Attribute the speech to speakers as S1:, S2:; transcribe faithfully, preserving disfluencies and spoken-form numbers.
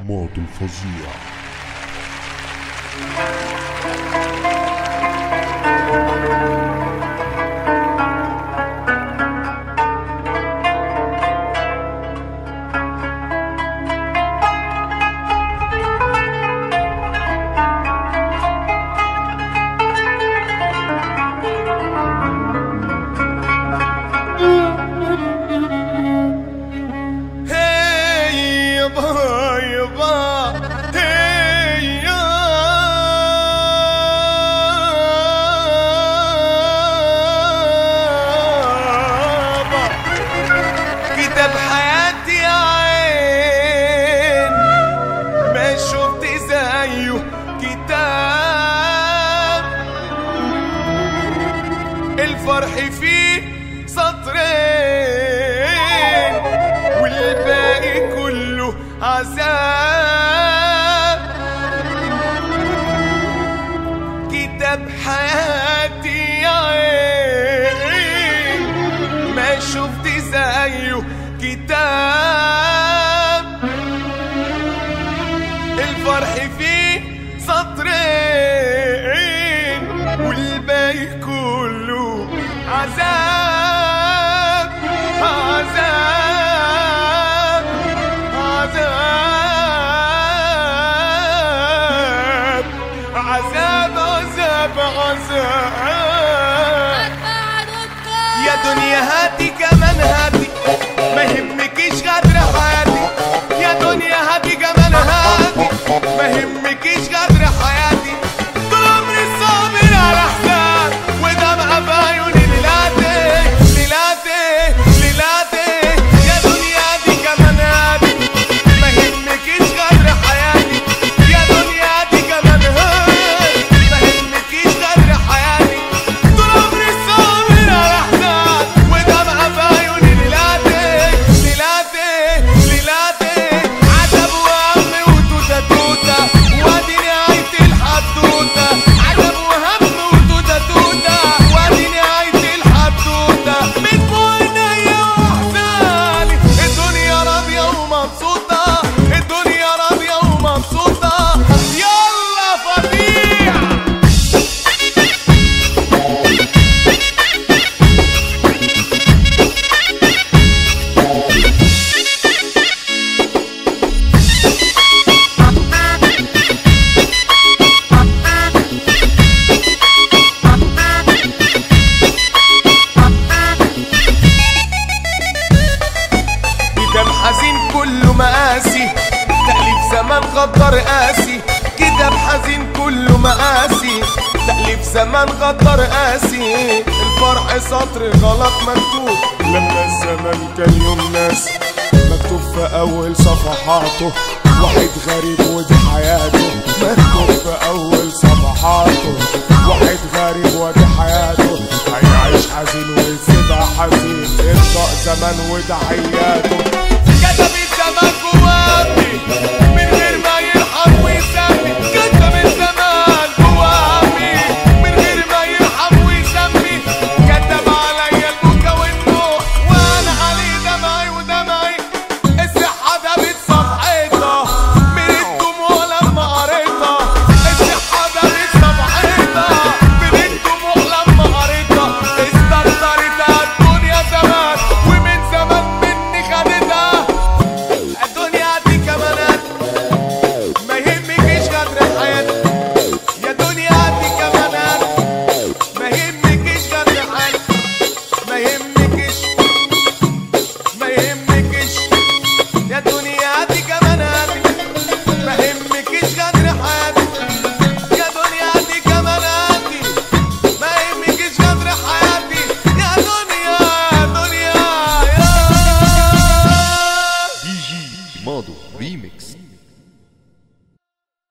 S1: عماد الفظيع.
S2: الفرح فيه سطرين والباقي كله عذاب. كتاب حياتي يا عين ما شفت زيه كتاب. الفرح فيه سطرين والباقي كله عذاب عذاب عذاب عذاب عذاب عذاب. يا دنيا هاتي كمان هاتي ما يهمكيش غدر حياتي. يا دنيا هاتي كمان هاتي ما يهمكيش غدر حياتي. طول عمري صابر على حساب ودمع في عيوني ليلاتي ليلاتي ليلاتي. يا دنيا دي كمان هاتي ما يهمكيش غدر حياتي. يا دنيا دي كمان هاتي ما يهمكيش غدر حياتي. طول عمري صابر على حساب ودمع في عيوني ليلاتي ليلاتي ليلاتي. عتب وهم وتوته توته وادي نهاية الحدوته. عتب وهم وتوته توته وادي نهاية الحدوته. بدموع عينيا واحزاني الدنيا راضية ومبسوطة. الدنيا راضية ومبسوطة. يلا فظيع. كتاب حزين كله مقاسي تأليف زمان غدر قاسي. كتاب حزين كله مقاسي تأليف زمان غدر قاسي. الفرح سطر غلط مكتوب لما الزمان كان يوم ناسي. مكتوب في أول صفحاته واحد غريب ودي حياته. مكتوب في أول صفحاته واحد غريب ودي حياته. هيعيش حزين ويسيبها حزين. ابدأ زمان وده حياته. كتب الزمان جواتي